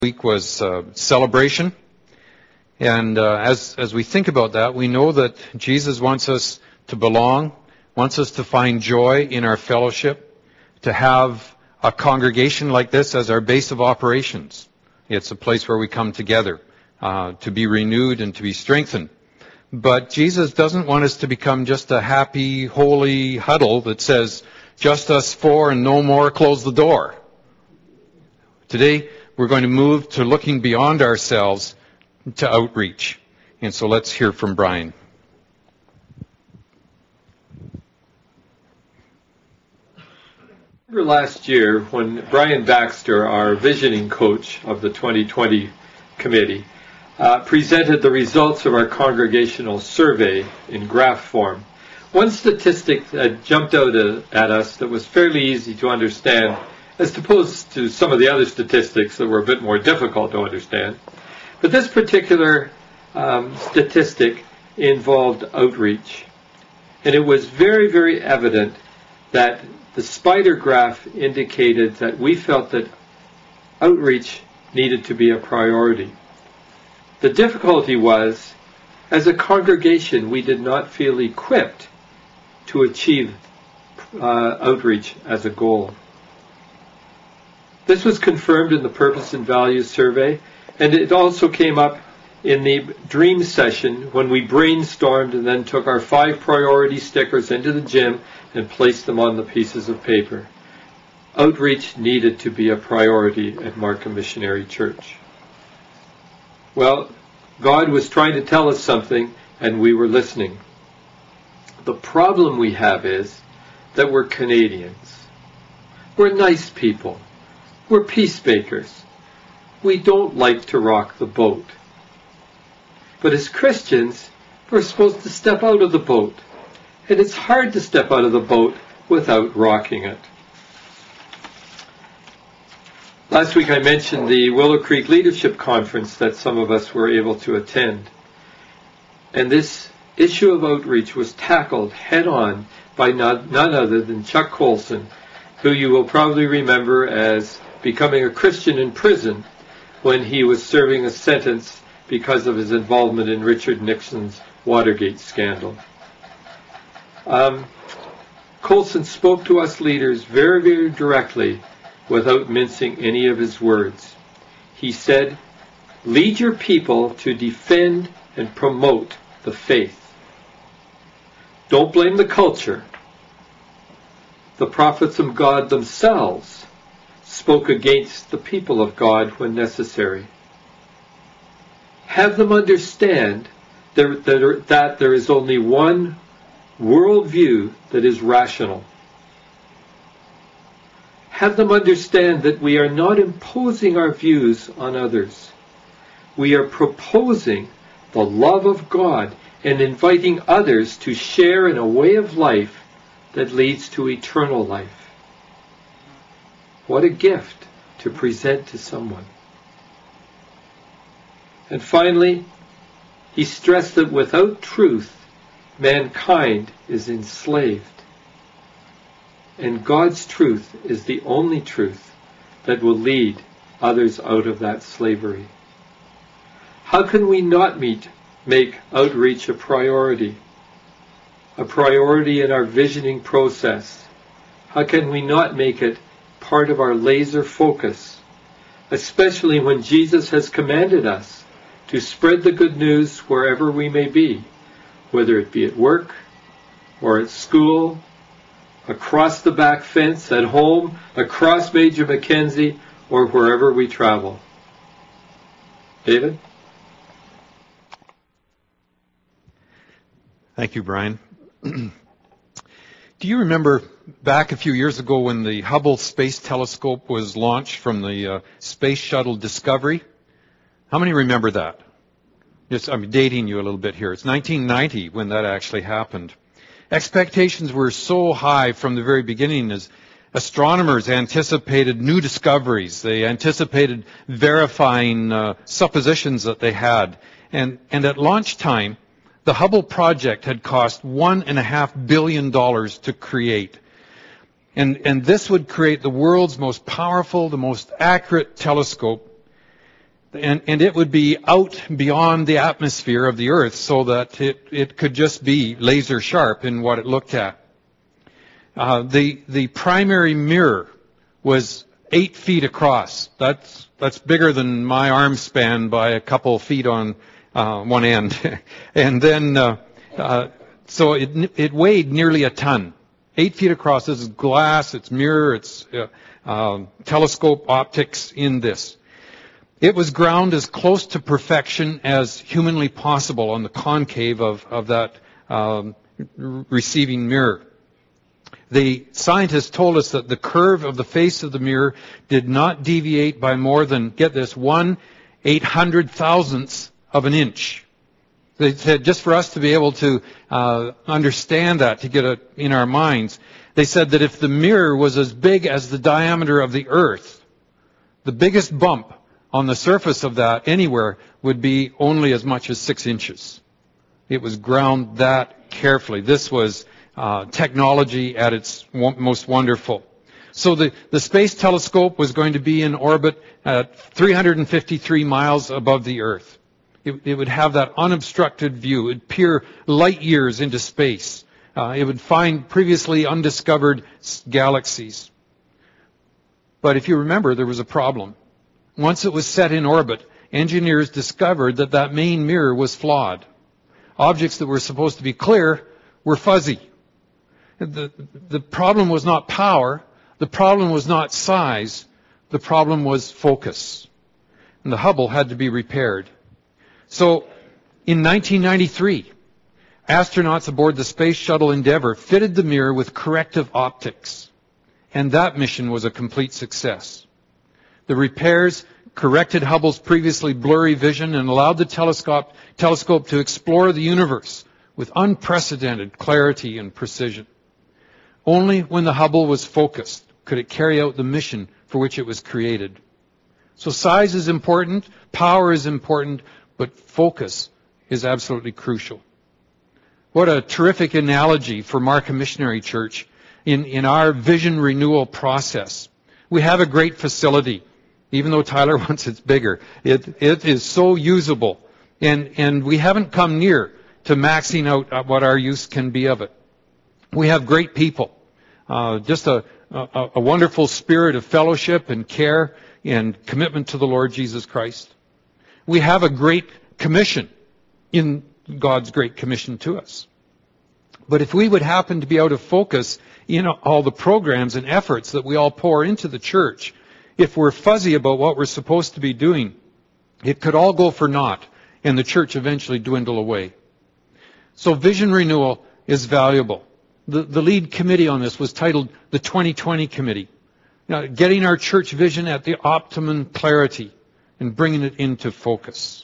week was celebration. And as we think about that, we know that Jesus wants us to belong, wants us to find joy in our fellowship, to have a congregation like this as our base of operations. It's a place where we come together to be renewed and to be strengthened. But Jesus doesn't want us to become just a happy, holy huddle that says, just us four and no more, close the door. Today, we're going to move to looking beyond ourselves to outreach. And so let's hear from Brian. Remember last year when Brian Baxter, our visioning coach of the 2020 committee, presented the results of our congregational survey in graph form. One statistic that jumped out at us that was fairly easy to understand, as opposed to some of the other statistics that were a bit more difficult to understand. But this particular statistic involved outreach. And it was very, very evident that the spider graph indicated that we felt that outreach needed to be a priority. The difficulty was, as a congregation, we did not feel equipped to achieve outreach as a goal. This was confirmed in the Purpose and Values survey, and it also came up in the dream session when we brainstormed and then took our 5 priority stickers into the gym and placed them on the pieces of paper. Outreach needed to be a priority at Markham Missionary Church. Well, God was trying to tell us something, and we were listening. The problem we have is that we're Canadians. We're nice people. We're peacemakers. We don't like to rock the boat. But as Christians, we're supposed to step out of the boat. And it's hard to step out of the boat without rocking it. Last week I mentioned the Willow Creek Leadership Conference that some of us were able to attend. And this issue of outreach was tackled head-on by none other than Chuck Colson, who you will probably remember as becoming a Christian in prison when he was serving a sentence because of his involvement in Richard Nixon's Watergate scandal. Colson spoke to us leaders very, very directly without mincing any of his words. He said, "Lead your people to defend and promote the faith. Don't blame the culture. The prophets of God themselves spoke against the people of God when necessary. Have them understand that there is only one worldview that is rational. Have them understand that we are not imposing our views on others. We are proposing the love of God and inviting others to share in a way of life that leads to eternal life." What a gift to present to someone. And finally, he stressed that without truth, mankind is enslaved. And God's truth is the only truth that will lead others out of that slavery. How can we not make outreach a priority in our visioning process? How can we not make it part of our laser focus, especially when Jesus has commanded us to spread the good news wherever we may be, whether it be at work or at school, across the back fence, at home, across Major Mackenzie, or wherever we travel. David? Thank you, Brian. Do you remember back a few years ago when the Hubble Space Telescope was launched from the Space Shuttle Discovery? How many remember that? I'm dating you a little bit here. It's 1990 when that actually happened. Expectations were so high from the very beginning as astronomers anticipated new discoveries. They anticipated verifying suppositions that they had. And at launch time, the Hubble project had cost $1.5 billion to create. And this would create the world's most powerful, the most accurate telescope. and it would be out beyond the atmosphere of the earth so that it could just be laser sharp in what it looked at. The primary mirror was 8 feet across. That's bigger than my arm span by a couple feet on one end. And then, so it weighed nearly a ton. 8 feet across. This is glass, it's mirror, it's telescope optics in this. It was ground as close to perfection as humanly possible on the concave of that receiving mirror. The scientists told us that the curve of the face of the mirror did not deviate by more than, get this, 1/800,000th of an inch. They said just for us to be able to understand that, to get it in our minds, they said that if the mirror was as big as the diameter of the earth, the biggest bump on the surface of that anywhere would be only as much as 6 inches. It was ground that carefully. This was technology at its most wonderful. So the space telescope was going to be in orbit at 353 miles above the Earth. It would have that unobstructed view. It would peer light years into space. It would find previously undiscovered galaxies. But if you remember, there was a problem. Once it was set in orbit, engineers discovered that that main mirror was flawed. Objects that were supposed to be clear were fuzzy. The problem was not power. The problem was not size. The problem was focus. And the Hubble had to be repaired. So in 1993, astronauts aboard the Space Shuttle Endeavour fitted the mirror with corrective optics. And that mission was a complete success. The repairs corrected Hubble's previously blurry vision and allowed the telescope to explore the universe with unprecedented clarity and precision. Only when the Hubble was focused could it carry out the mission for which it was created. So size is important, power is important, but focus is absolutely crucial. What a terrific analogy for Markham Missionary Church in our vision renewal process. We have a great facility, even though Tyler wants it bigger. It is so usable, and we haven't come near to maxing out what our use can be of it. We have great people, just a wonderful spirit of fellowship and care and commitment to the Lord Jesus Christ. We have a great commission in God's great commission to us. But if we would happen to be out of focus in all the programs and efforts that we all pour into the church, if we're fuzzy about what we're supposed to be doing, it could all go for naught and the church eventually dwindle away. So vision renewal is valuable. The lead committee on this was titled the 2020 Committee. Getting our church vision at the optimum clarity and bringing it into focus.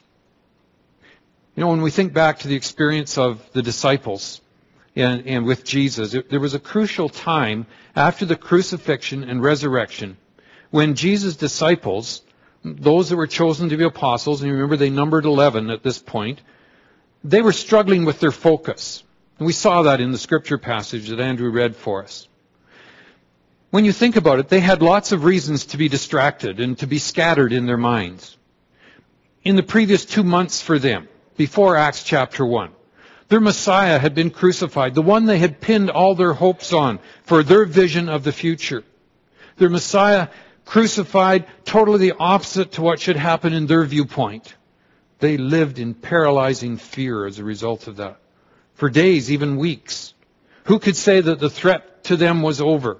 When we think back to the experience of the disciples and with Jesus, there was a crucial time after the crucifixion and resurrection when Jesus' disciples, those that were chosen to be apostles, and you remember they numbered 11 at this point, they were struggling with their focus. And we saw that in the scripture passage that Andrew read for us. When you think about it, they had lots of reasons to be distracted and to be scattered in their minds. In the previous 2 months for them, before Acts chapter 1, their Messiah had been crucified, the one they had pinned all their hopes on for their vision of the future. Their Messiah crucified, totally the opposite to what should happen in their viewpoint. They lived in paralyzing fear as a result of that. For days, even weeks. Who could say that the threat to them was over?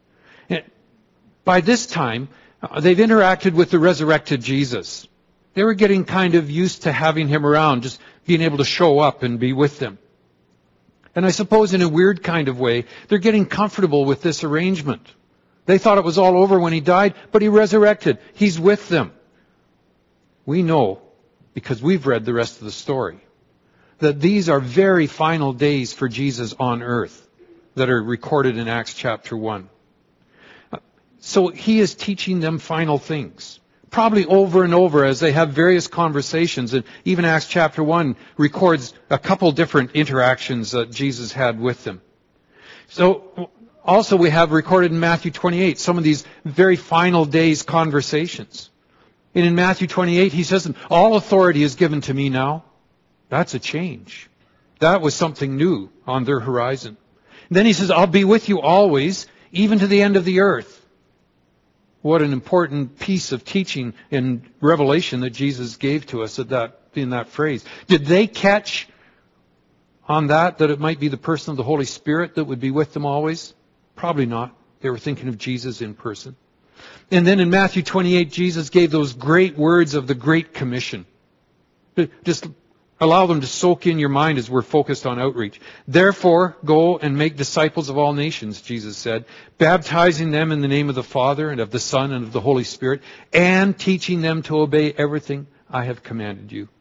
By this time, they've interacted with the resurrected Jesus. They were getting kind of used to having him around, just being able to show up and be with them. And I suppose in a weird kind of way, they're getting comfortable with this arrangement. They thought it was all over when he died, but he resurrected. He's with them. We know, because we've read the rest of the story, that these are very final days for Jesus on earth that are recorded in Acts chapter 1. So he is teaching them final things, probably over and over as they have various conversations. And even Acts chapter 1 records a couple different interactions that Jesus had with them. So also we have recorded in Matthew 28 some of these very final days conversations. And in Matthew 28, he says, all authority is given to me now. That's a change. That was something new on their horizon. And then he says, I'll be with you always, even to the end of the earth. What an important piece of teaching and revelation that Jesus gave to us in that phrase. Did they catch on that it might be the person of the Holy Spirit that would be with them always? Probably not. They were thinking of Jesus in person. And then in Matthew 28, Jesus gave those great words of the Great Commission. Just allow them to soak in your mind as we're focused on outreach. Therefore, go and make disciples of all nations, Jesus said, baptizing them in the name of the Father and of the Son and of the Holy Spirit, and teaching them to obey everything I have commanded you.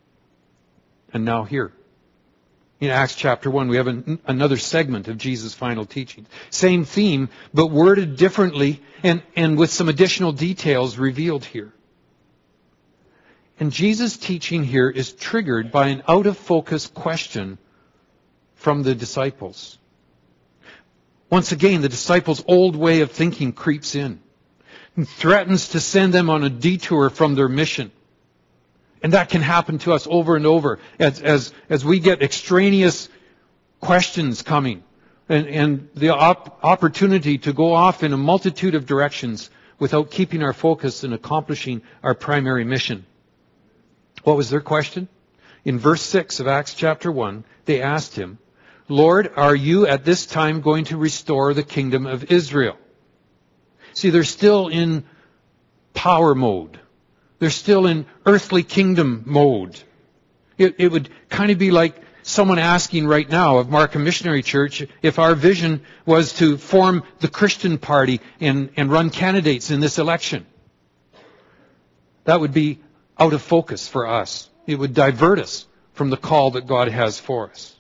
And now here, in Acts chapter 1, we have another segment of Jesus' final teaching. Same theme, but worded differently and with some additional details revealed here. And Jesus' teaching here is triggered by an out-of-focus question from the disciples. Once again, the disciples' old way of thinking creeps in and threatens to send them on a detour from their mission. And that can happen to us over and over as we get extraneous questions coming and the opportunity to go off in a multitude of directions without keeping our focus and accomplishing our primary mission. What was their question? In verse 6 of Acts chapter 1, they asked him, Lord, are you at this time going to restore the kingdom of Israel? See, they're still in power mode. They're still in earthly kingdom mode. It would kind of be like someone asking right now of Markham Missionary Church if our vision was to form the Christian Party and run candidates in this election. That would be out of focus for us. It would divert us from the call that God has for us.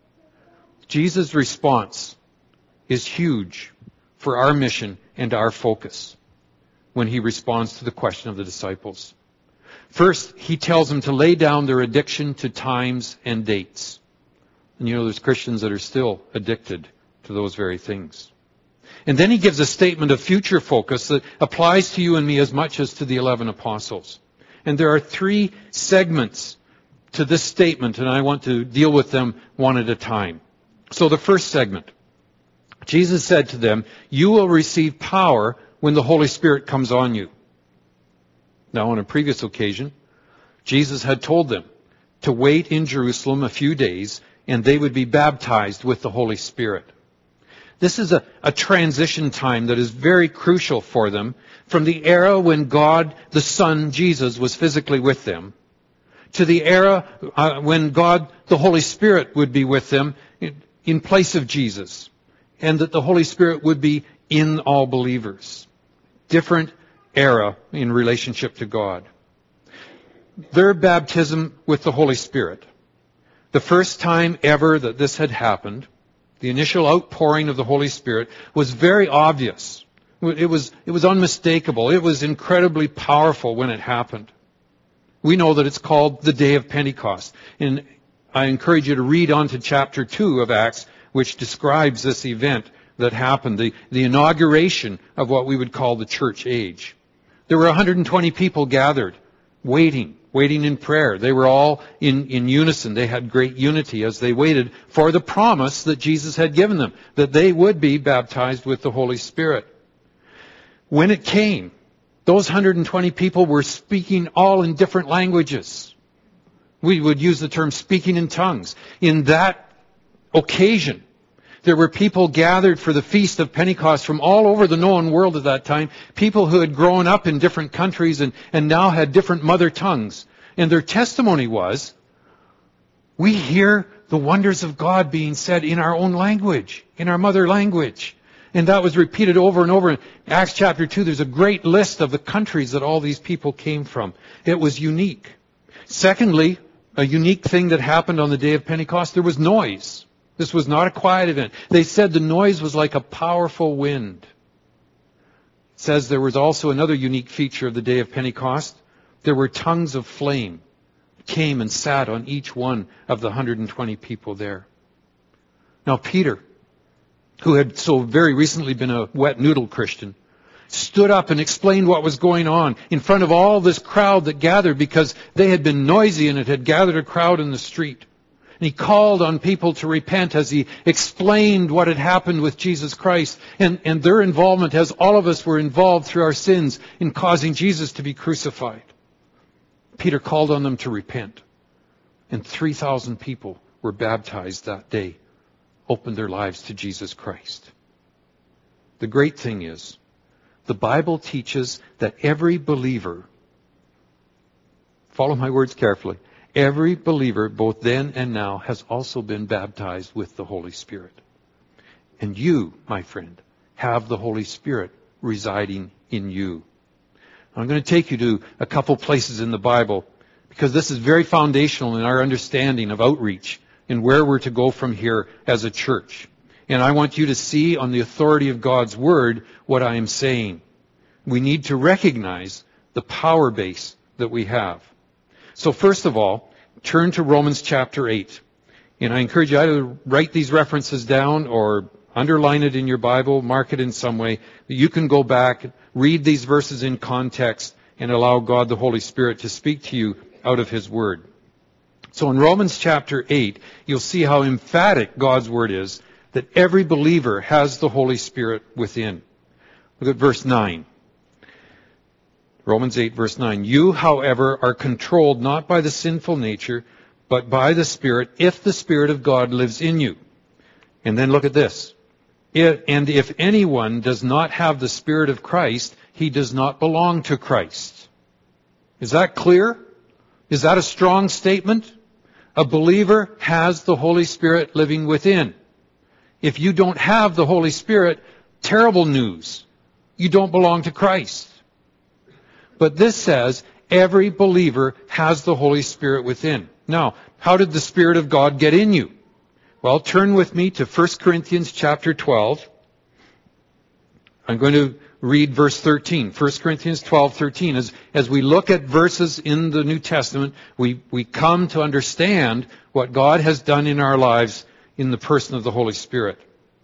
Jesus' response is huge for our mission and our focus when he responds to the question of the disciples. First, he tells them to lay down their addiction to times and dates. And there's Christians that are still addicted to those very things. And then he gives a statement of future focus that applies to you and me as much as to the 11 apostles. And there are 3 segments to this statement, and I want to deal with them one at a time. So the first segment, Jesus said to them, you will receive power when the Holy Spirit comes on you. Now, on a previous occasion, Jesus had told them to wait in Jerusalem a few days, and they would be baptized with the Holy Spirit. This is a transition time that is very crucial for them from the era when God, the Son, Jesus, was physically with them, to the era when God, the Holy Spirit, would be with them in place of Jesus, and that the Holy Spirit would be in all believers. Different era in relationship to God. Their baptism with the Holy Spirit, the first time ever that this had happened, the initial outpouring of the Holy Spirit, was very obvious. It was unmistakable. It was incredibly powerful when it happened. We know that it's called the Day of Pentecost. And I encourage you to read on to chapter 2 of Acts, which describes this event that happened, the inauguration of what we would call the church age. There were 120 people gathered, waiting in prayer. They were all in unison. They had great unity as they waited for the promise that Jesus had given them, that they would be baptized with the Holy Spirit. When it came, those 120 people were speaking all in different languages. We would use the term speaking in tongues. In that occasion, there were people gathered for the Feast of Pentecost from all over the known world at that time, people who had grown up in different countries and now had different mother tongues. And their testimony was, we hear the wonders of God being said in our own language, in our mother language. And that was repeated over and over. In Acts chapter 2, there's a great list of the countries that all these people came from. It was unique. Secondly, a unique thing that happened on the day of Pentecost, there was noise. This was not a quiet event. They said the noise was like a powerful wind. It says there was also another unique feature of the day of Pentecost. There were tongues of flame came and sat on each one of the 120 people there. Now Peter, who had so very recently been a wet noodle Christian, stood up and explained what was going on in front of all this crowd that gathered because they had been noisy and it had gathered a crowd in the street. And he called on people to repent as he explained what had happened with Jesus Christ and their involvement, as all of us were involved through our sins in causing Jesus to be crucified. Peter called on them to repent. And 3,000 people were baptized that day, opened their lives to Jesus Christ. The great thing is, the Bible teaches that every believer, follow my words carefully, every believer, both then and now, has also been baptized with the Holy Spirit. And you, my friend, have the Holy Spirit residing in you. I'm going to take you to a couple places in the Bible because this is very foundational in our understanding of outreach and where we're to go from here as a church. And I want you to see on the authority of God's Word what I am saying. We need to recognize the power base that we have. So first of all, turn to Romans chapter 8. And I encourage you either write these references down or underline it in your Bible, mark it in some way. You can go back, read these verses in context, and allow God the Holy Spirit to speak to you out of His Word. So in Romans chapter 8, you'll see how emphatic God's Word is that every believer has the Holy Spirit within. Look at verse 9. Romans 8, verse 9. You, however, are controlled not by the sinful nature, but by the Spirit, if the Spirit of God lives in you. And then look at this. And if anyone does not have the Spirit of Christ, he does not belong to Christ. Is that clear? Is that a strong statement? A believer has the Holy Spirit living within. If you don't have the Holy Spirit, terrible news. You don't belong to Christ. But this says every believer has the Holy Spirit within. Now, how did the Spirit of God get in you? Well, turn with me to 1 Corinthians chapter 12. I'm going to read verse 13. 1 Corinthians 12:13. As we look at verses in the New Testament, we come to understand what God has done in our lives in the person of the Holy Spirit.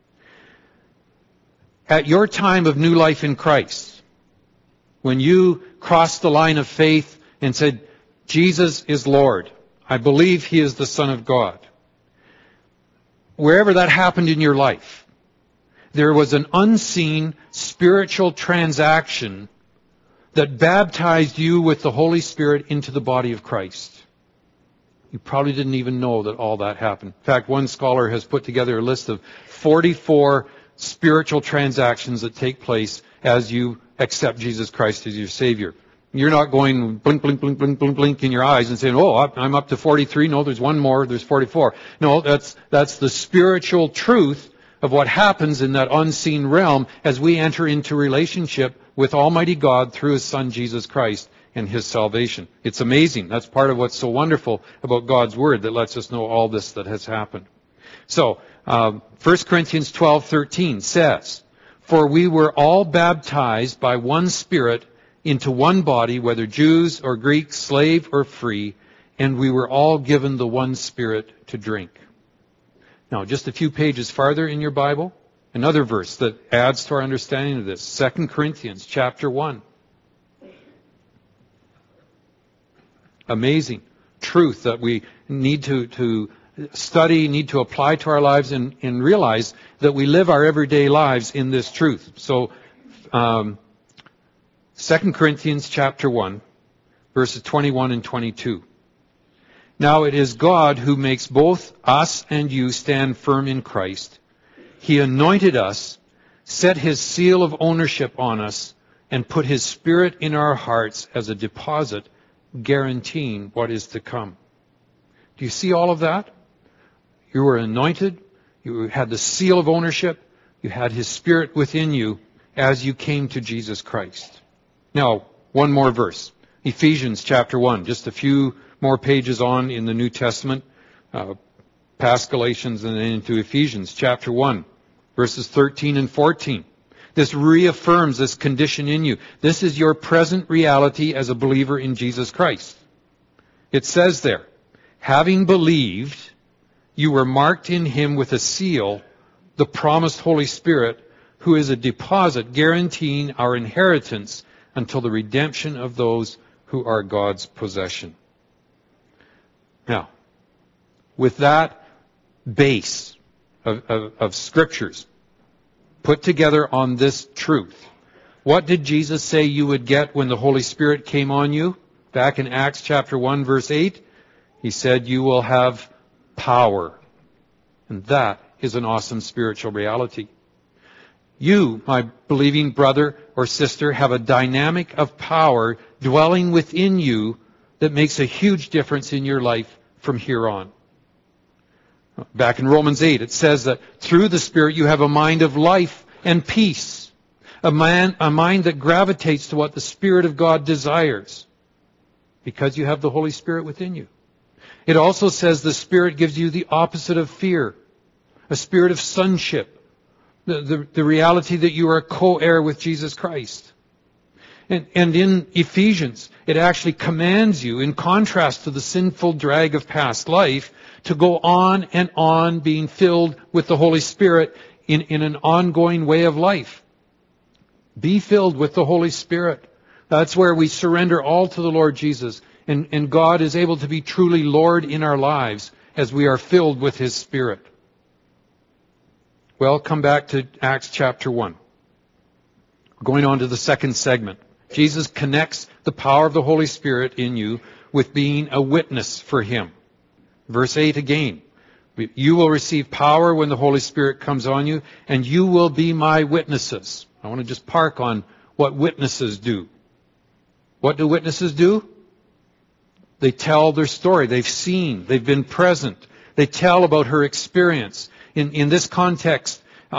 At your time of new life in Christ, when you crossed the line of faith and said, Jesus is Lord, I believe He is the Son of God. Wherever that happened in your life, there was an unseen spiritual transaction that baptized you with the Holy Spirit into the body of Christ. You probably didn't even know that all that happened. In fact, one scholar has put together a list of 44 spiritual transactions that take place as you accept Jesus Christ as your Savior. You're not going blink, blink, blink, blink, blink, blink in your eyes and saying, oh, I'm up to 43. No, there's one more. There's 44. No, that's the spiritual truth of what happens in that unseen realm as we enter into relationship with Almighty God through His Son, Jesus Christ, and His salvation. It's amazing. That's part of what's so wonderful about God's Word that lets us know all this that has happened. So, 1 Corinthians 12:13 says, for we were all baptized by one Spirit into one body, whether Jews or Greeks, slave or free, and we were all given the one Spirit to drink. Now, just a few pages farther in your Bible, another verse that adds to our understanding of this, 2 Corinthians chapter 1. Amazing truth that we need to study, need to apply to our lives and realize that we live our everyday lives in this truth. So, 2 Corinthians chapter 1, verses 21 and 22. Now it is God who makes both us and you stand firm in Christ. He anointed us, set His seal of ownership on us, and put His Spirit in our hearts as a deposit, guaranteeing what is to come. Do you see all of that? You were anointed, you had the seal of ownership, you had His Spirit within you as you came to Jesus Christ. Now, one more verse. Ephesians chapter 1, just a few more pages on in the New Testament, past Galatians and then into Ephesians chapter 1, verses 13 and 14. This reaffirms this condition in you. This is your present reality as a believer in Jesus Christ. It says there, having believed, you were marked in Him with a seal, the promised Holy Spirit, who is a deposit guaranteeing our inheritance until the redemption of those who are God's possession. Now, with that base of scriptures put together on this truth, what did Jesus say you would get when the Holy Spirit came on you? Back in Acts chapter 1, verse 8, he said you will have power. And that is an awesome spiritual reality. You, my believing brother or sister, have a dynamic of power dwelling within you that makes a huge difference in your life from here on. Back in Romans 8, it says that through the Spirit you have a mind of life and peace, a mind that gravitates to what the Spirit of God desires, because you have the Holy Spirit within you. It also says the Spirit gives you the opposite of fear, a spirit of sonship, the reality that you are a co-heir with Jesus Christ. And in Ephesians, it actually commands you, in contrast to the sinful drag of past life, to go on and on being filled with the Holy Spirit in an ongoing way of life. Be filled with the Holy Spirit. That's where we surrender all to the Lord Jesus. And God is able to be truly Lord in our lives as we are filled with His Spirit. Well, come back to Acts chapter 1. Going on to the second segment. Jesus connects the power of the Holy Spirit in you with being a witness for Him. Verse 8 again. You will receive power when the Holy Spirit comes on you, and you will be my witnesses. I want to just park on what witnesses do. What do witnesses do? They tell their story. They've seen. They've been present. They tell about her experience. In this context,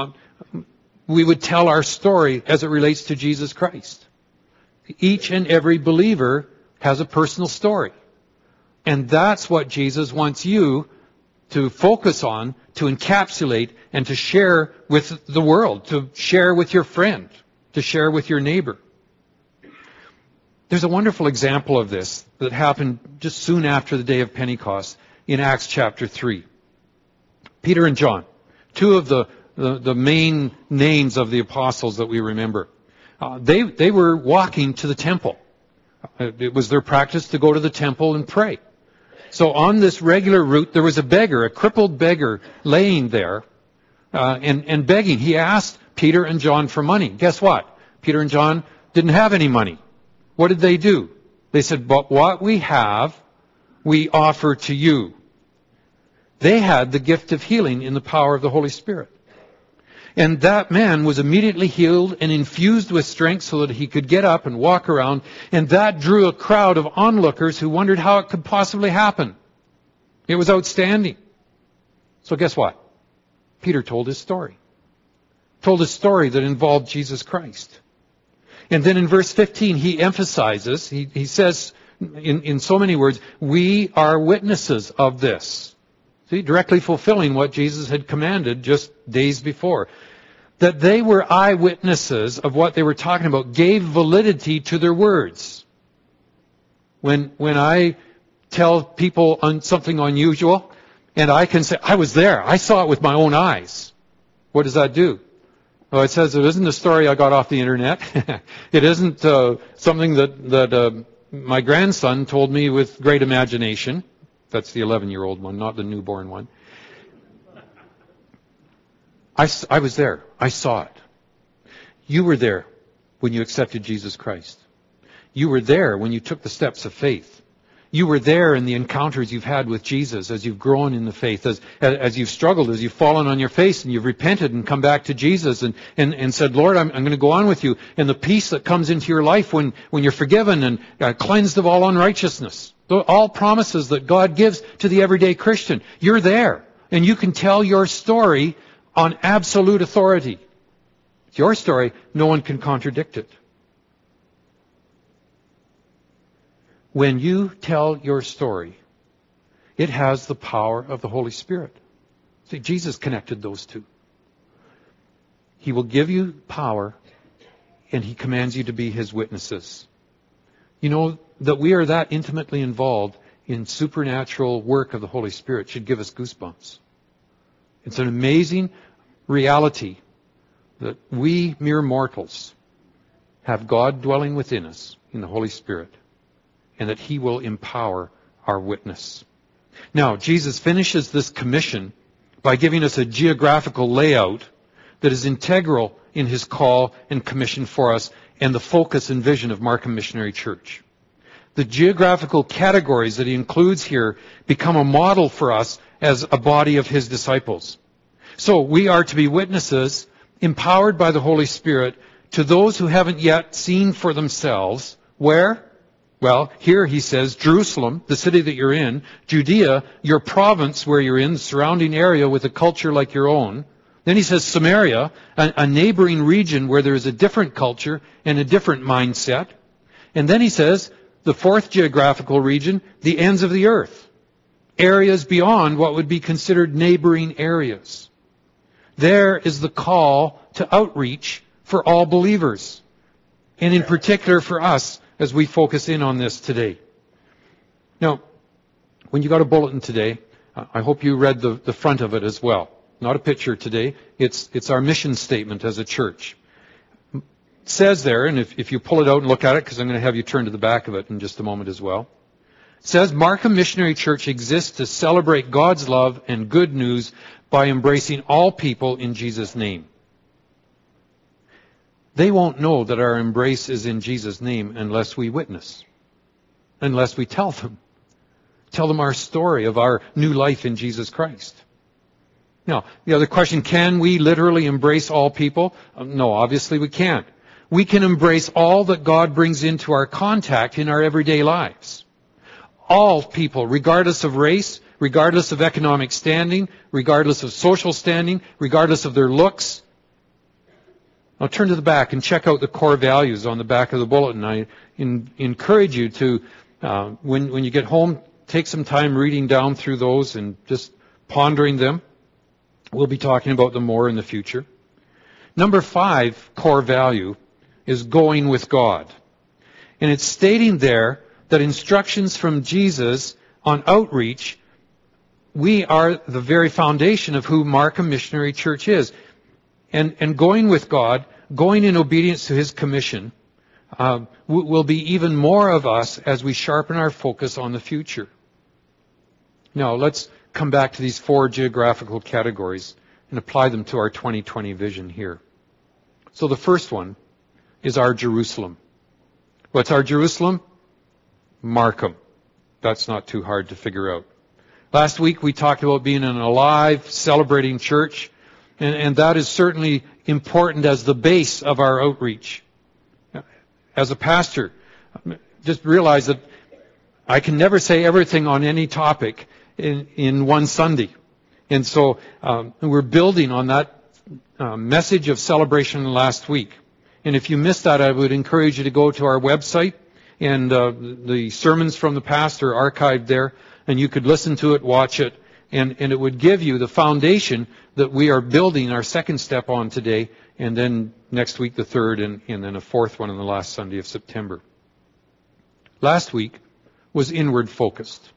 we would tell our story as it relates to Jesus Christ. Each and every believer has a personal story. And that's what Jesus wants you to focus on, to encapsulate, and to share with the world, to share with your friend, to share with your neighbor. There's a wonderful example of this that happened just soon after the day of Pentecost in Acts chapter 3. Peter and John, two of the main names of the apostles that we remember. They were walking to the temple. It was their practice to go to the temple and pray. So on this regular route, there was a beggar, a crippled beggar, laying there and begging. He asked Peter and John for money. Guess what? Peter and John didn't have any money. What did they do? They said, but what we have, we offer to you. They had the gift of healing in the power of the Holy Spirit. And that man was immediately healed and infused with strength so that he could get up and walk around. And that drew a crowd of onlookers who wondered how it could possibly happen. It was outstanding. So guess what? Peter told his story. Told a story that involved Jesus Christ. And then in verse 15, he emphasizes, he says in so many words, we are witnesses of this. See, directly fulfilling what Jesus had commanded just days before. That they were eyewitnesses of what they were talking about, gave validity to their words. When I tell people on something unusual, and I can say, I was there, I saw it with my own eyes. What does that do? Well, it says it isn't a story I got off the internet. It isn't something that my grandson told me with great imagination. That's the 11-year-old one, not the newborn one. I was there. I saw it. You were there when you accepted Jesus Christ. You were there when you took the steps of faith. You were there in the encounters you've had with Jesus as you've grown in the faith, as you've struggled, as you've fallen on your face and you've repented and come back to Jesus and said, Lord, I'm going to go on with you. And the peace that comes into your life when you're forgiven and cleansed of all unrighteousness. All promises that God gives to the everyday Christian. You're there. And you can tell your story on absolute authority. It's your story. No one can contradict it. When you tell your story, it has the power of the Holy Spirit. See, Jesus connected those two. He will give you power, and He commands you to be His witnesses. You know, that we are that intimately involved in supernatural work of the Holy Spirit should give us goosebumps. It's an amazing reality that we mere mortals have God dwelling within us in the Holy Spirit, and that He will empower our witness. Now, Jesus finishes this commission by giving us a geographical layout that is integral in His call and commission for us and the focus and vision of Markham Missionary Church. The geographical categories that He includes here become a model for us as a body of His disciples. So we are to be witnesses, empowered by the Holy Spirit, to those who haven't yet seen for themselves. Where? Well, here He says Jerusalem, the city that you're in, Judea, your province where you're in, the surrounding area with a culture like your own. Then He says Samaria, a neighboring region where there is a different culture and a different mindset. And then He says the fourth geographical region, the ends of the earth, areas beyond what would be considered neighboring areas. There is the call to outreach for all believers, and in particular for us as we focus in on this today. Now, when you got a bulletin today, I hope you read the front of it as well. Not a picture today. It's our mission statement as a church. It says there, and if you pull it out and look at it, because I'm going to have you turn to the back of it in just a moment as well. It says, Markham Missionary Church exists to celebrate God's love and good news by embracing all people in Jesus' name. They won't know that our embrace is in Jesus' name unless we witness, unless we tell them our story of our new life in Jesus Christ. Now, the other question, can we literally embrace all people? No, obviously we can't. We can embrace all that God brings into our contact in our everyday lives. All people, regardless of race, regardless of economic standing, regardless of social standing, regardless of their looks. Now turn to the back and check out the core values on the back of the bulletin. I encourage you to, when you get home, take some time reading down through those and just pondering them. We'll be talking about them more in the future. Number 5 core value is going with God. And it's stating there that instructions from Jesus on outreach, we are the very foundation of who Markham Missionary Church is. And going with God, going in obedience to His commission, will be even more of us as we sharpen our focus on the future. Now, let's come back to these 4 geographical categories and apply them to our 2020 vision here. So the first one is our Jerusalem. What's our Jerusalem? Markham. That's not too hard to figure out. Last week we talked about being an alive, celebrating church, and that is certainly important as the base of our outreach. As a pastor, just realize that I can never say everything on any topic in one Sunday. And so we're building on that message of celebration last week. And if you missed that, I would encourage you to go to our website, and the sermons from the past are archived there, and you could listen to it, watch it, and it would give you the foundation that we are building our second step on today, and then next week the third, and then a fourth one on the last Sunday of September. Last week was inward focused.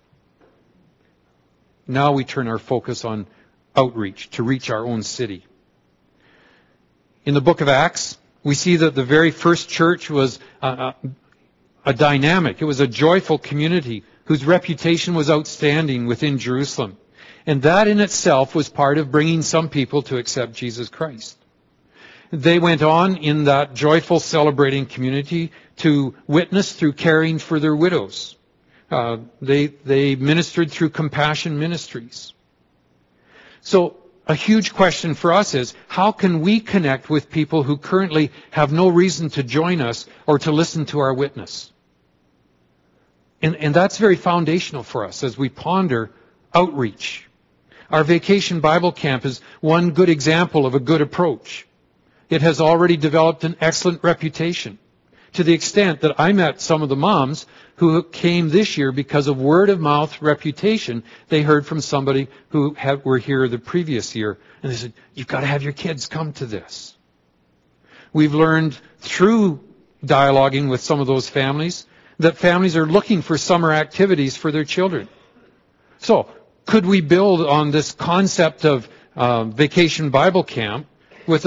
Now we turn our focus on outreach, to reach our own city. In the book of Acts, we see that the very first church was a dynamic, it was a joyful community whose reputation was outstanding within Jerusalem. And that in itself was part of bringing some people to accept Jesus Christ. They went on in that joyful, celebrating community to witness through caring for their widows. They ministered through compassion ministries. So a huge question for us is, how can we connect with people who currently have no reason to join us or to listen to our witness? And that's very foundational for us as we ponder outreach. Our Vacation Bible Camp is one good example of a good approach. It has already developed an excellent reputation, to the extent that I met some of the moms who came this year because of word-of-mouth reputation they heard from somebody who were here the previous year. And they said, you've got to have your kids come to this. We've learned through dialoguing with some of those families that families are looking for summer activities for their children. So, could we build on this concept of Vacation Bible Camp with a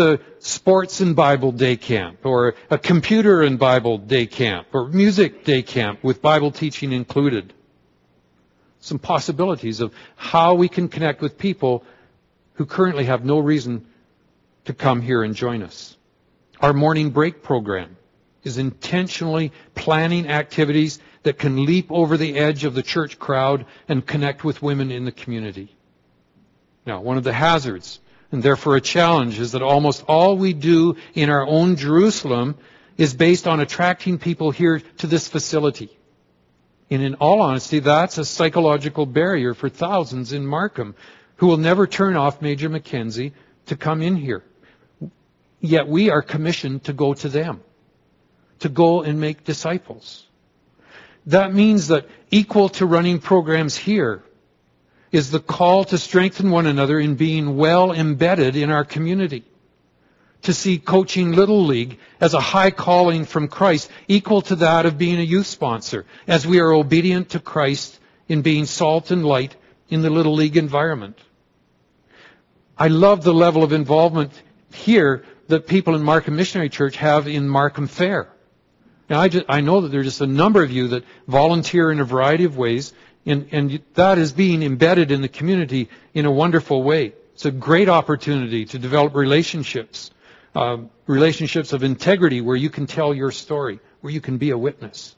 sports and Bible day camp, or a computer and Bible day camp, or music day camp with Bible teaching included. Some possibilities of how we can connect with people who currently have no reason to come here and join us. Our morning break program is intentionally planning activities that can leap over the edge of the church crowd and connect with women in the community. Now, one of the hazards, and therefore a challenge, is that almost all we do in our own Jerusalem is based on attracting people here to this facility. And in all honesty, that's a psychological barrier for thousands in Markham who will never turn off Major Mackenzie to come in here. Yet we are commissioned to go to them, to go and make disciples. That means that equal to running programs here is the call to strengthen one another in being well embedded in our community. To see coaching Little League as a high calling from Christ, equal to that of being a youth sponsor, as we are obedient to Christ in being salt and light in the Little League environment. I love the level of involvement here that people in Markham Missionary Church have in Markham Fair. Now, I know that there are just a number of you that volunteer in a variety of ways, and that is being embedded in the community in a wonderful way. It's a great opportunity to develop relationships of integrity where you can tell your story, where you can be a witness.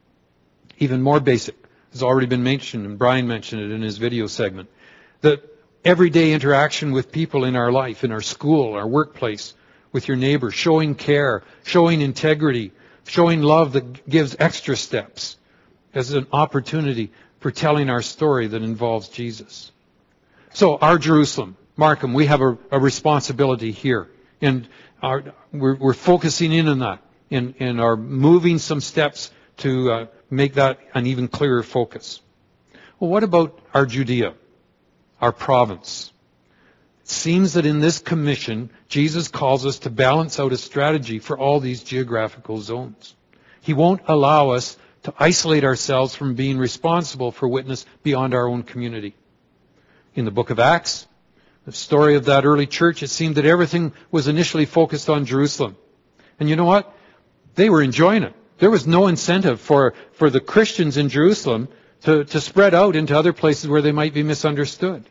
Even more basic, has already been mentioned, and Brian mentioned it in his video segment, that everyday interaction with people in our life, in our school, our workplace, with your neighbor, showing care, showing integrity, showing love that gives extra steps as an opportunity for telling our story that involves Jesus. So our Jerusalem, Markham, we have a responsibility here. And we're focusing in on that and are moving some steps to make that an even clearer focus. Well, what about our Judea, our province? It seems that in this commission, Jesus calls us to balance out a strategy for all these geographical zones. He won't allow us to isolate ourselves from being responsible for witness beyond our own community. In the book of Acts, the story of that early church, it seemed that everything was initially focused on Jerusalem. And you know what? They were enjoying it. There was no incentive for the Christians in Jerusalem to spread out into other places where they might be misunderstood.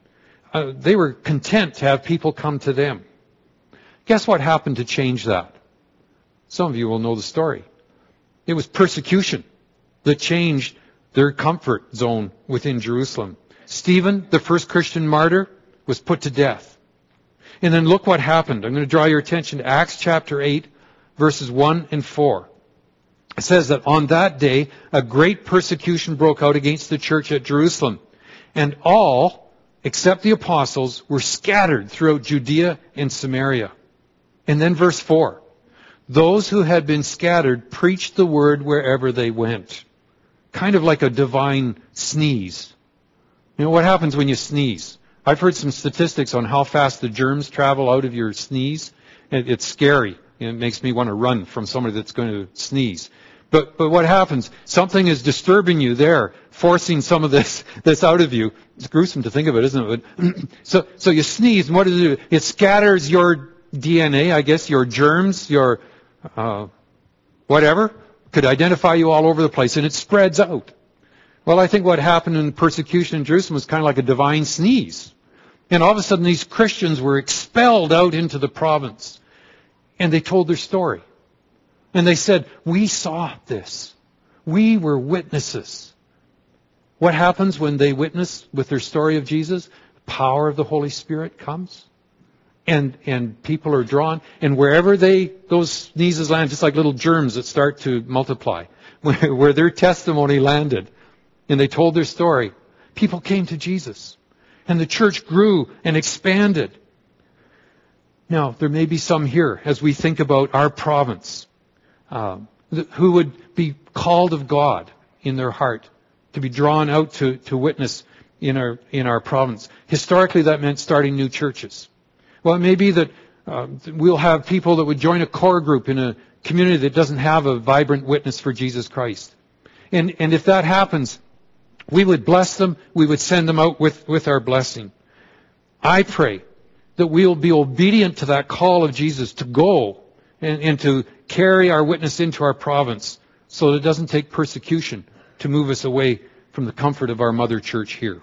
They were content to have people come to them. Guess what happened to change that? Some of you will know the story. It was persecution that changed their comfort zone within Jerusalem. Stephen, the first Christian martyr, was put to death. And then look what happened. I'm going to draw your attention to Acts chapter 8, verses 1 and 4. It says that on that day, a great persecution broke out against the church at Jerusalem. And all, except the apostles, were scattered throughout Judea and Samaria. And then verse 4. Those who had been scattered preached the word wherever they went. Kind of like a divine sneeze. You know what happens when you sneeze? I've heard some statistics on how fast the germs travel out of your sneeze. It's scary. It makes me want to run from somebody that's going to sneeze. But what happens? Something is disturbing you there, forcing some of this out of you. It's gruesome to think of it, isn't it? So you sneeze, and what does it do? It scatters your DNA, I guess, your germs, your whatever, could identify you all over the place, and it spreads out. Well, I think what happened in persecution in Jerusalem was kind of like a divine sneeze. And all of a sudden these Christians were expelled out into the province. And they told their story. And they said, we saw this. We were witnesses. What happens when they witness with their story of Jesus? The power of the Holy Spirit comes. And people are drawn. And wherever those sneezes land, just like little germs that start to multiply, where their testimony landed, and they told their story, people came to Jesus. And the church grew and expanded. Now, there may be some here, as we think about our province, who would be called of God in their heart, to be drawn out to witness in our province. Historically, that meant starting new churches. Well, it may be that we'll have people that would join a core group in a community that doesn't have a vibrant witness for Jesus Christ. And if that happens, we would bless them, we would send them out with our blessing. I pray that we will be obedient to that call of Jesus to go and to carry our witness into our province so that it doesn't take persecution to move us away from the comfort of our mother church here.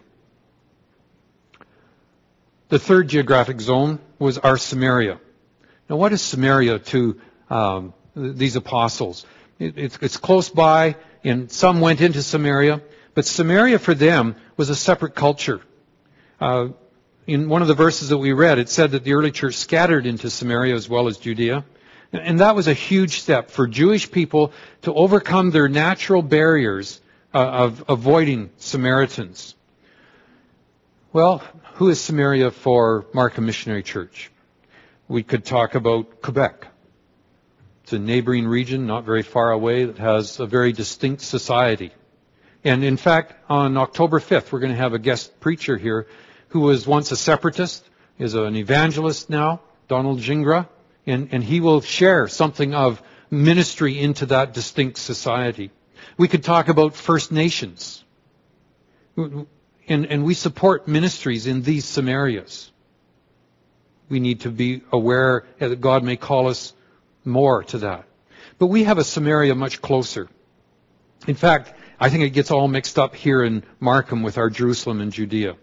The third geographic zone was our Samaria. Now, what is Samaria to these apostles? It's close by, and some went into Samaria, but Samaria for them was a separate culture. In one of the verses that we read, it said that the early church scattered into Samaria as well as Judea. And that was a huge step for Jewish people to overcome their natural barriers of avoiding Samaritans. Well, who is Samaria for Markham Missionary Church? We could talk about Quebec. It's a neighboring region not very far away that has a very distinct society. And in fact, on October 5th, we're going to have a guest preacher here who was once a separatist, is an evangelist now, Donald Gingras, and he will share something of ministry into that distinct society. We could talk about First Nations. And we support ministries in these Samarias. We need to be aware that God may call us more to that. But we have a Samaria much closer. In fact, I think it gets all mixed up here in Markham with our Jerusalem and Judea.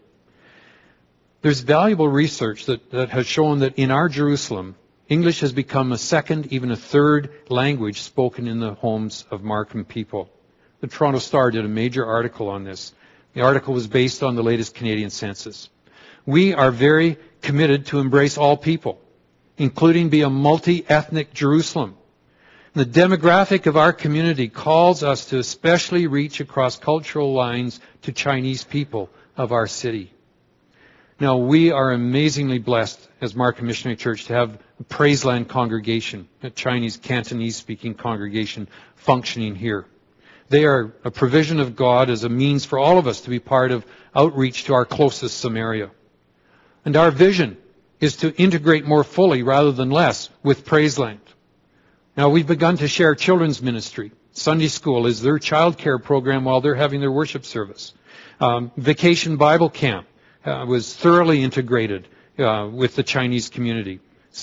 There's valuable research that has shown that in our Jerusalem, English has become a second, even a third language spoken in the homes of Markham people. The Toronto Star did a major article on this. The article was based on the latest Canadian census. We are very committed to embrace all people, including be a multi-ethnic Jerusalem. The demographic of our community calls us to especially reach across cultural lines to Chinese people of our city. Now, we are amazingly blessed as Markham Missionary Church to have a Praiseland congregation, a Chinese Cantonese-speaking congregation functioning here. They are a provision of God as a means for all of us to be part of outreach to our closest Samaria. And our vision is to integrate more fully rather than less with Praiseland. Now, we've begun to share children's ministry. Sunday school is their child care program while they're having their worship service. Vacation Bible Camp was thoroughly integrated with the Chinese community.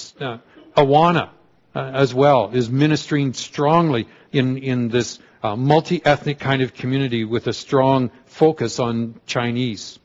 Awana as well is ministering strongly in this multi-ethnic kind of community with a strong focus on Chinese.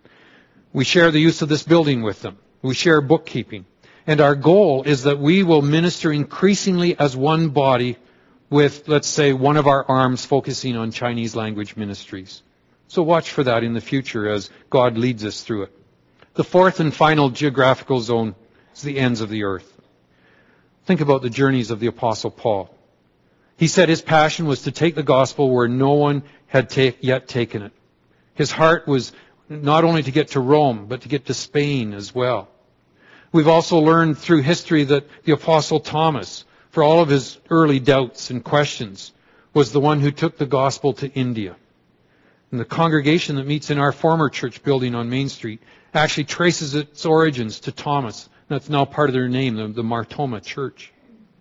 We share the use of this building with them. We share bookkeeping. And our goal is that we will minister increasingly as one body with, let's say, one of our arms focusing on Chinese language ministries. So watch for that in the future as God leads us through it. The fourth and final geographical zone is the ends of the earth. Think about the journeys of the Apostle Paul. He said his passion was to take the gospel where no one had yet taken it. His heart was not only to get to Rome, but to get to Spain as well. We've also learned through history that the Apostle Thomas, for all of his early doubts and questions, was the one who took the gospel to India. And the congregation that meets in our former church building on Main Street actually traces its origins to Thomas. That's now part of their name, the Martoma Church.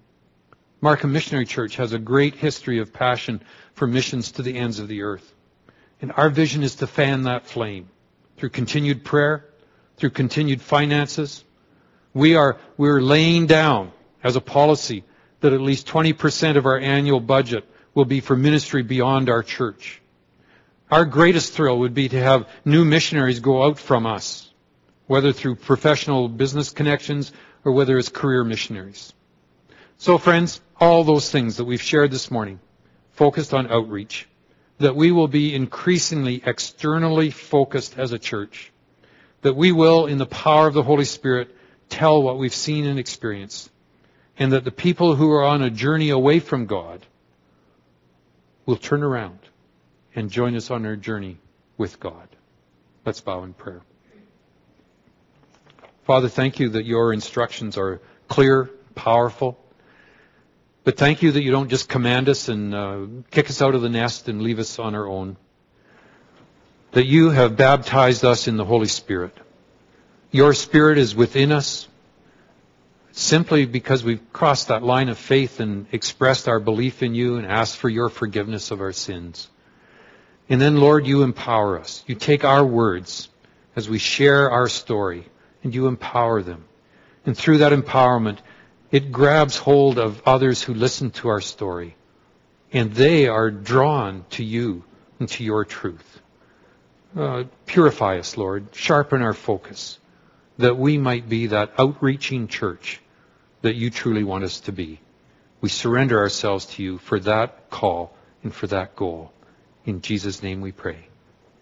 Markham Missionary Church has a great history of passion for missions to the ends of the earth. And our vision is to fan that flame through continued prayer, through continued finances. We're laying down as a policy that at least 20% of our annual budget will be for ministry beyond our church. Our greatest thrill would be to have new missionaries go out from us, whether through professional business connections or whether it's career missionaries. So friends, all those things that we've shared this morning, focused on outreach, that we will be increasingly externally focused as a church, that we will, in the power of the Holy Spirit, tell what we've seen and experienced, and that the people who are on a journey away from God will turn around and join us on our journey with God. Let's bow in prayer. Father, thank you that your instructions are clear, powerful. But thank you that you don't just command us and kick us out of the nest and leave us on our own. That you have baptized us in the Holy Spirit. Your Spirit is within us simply because we've crossed that line of faith and expressed our belief in you and asked for your forgiveness of our sins. And then, Lord, you empower us. You take our words as we share our story and you empower them And through that empowerment, it grabs hold of others who listen to our story. And they are drawn to you and to your truth. Purify us, Lord. Sharpen our focus, that we might be that outreaching church that you truly want us to be. We surrender ourselves to you for that call and for that goal. In Jesus' name we pray.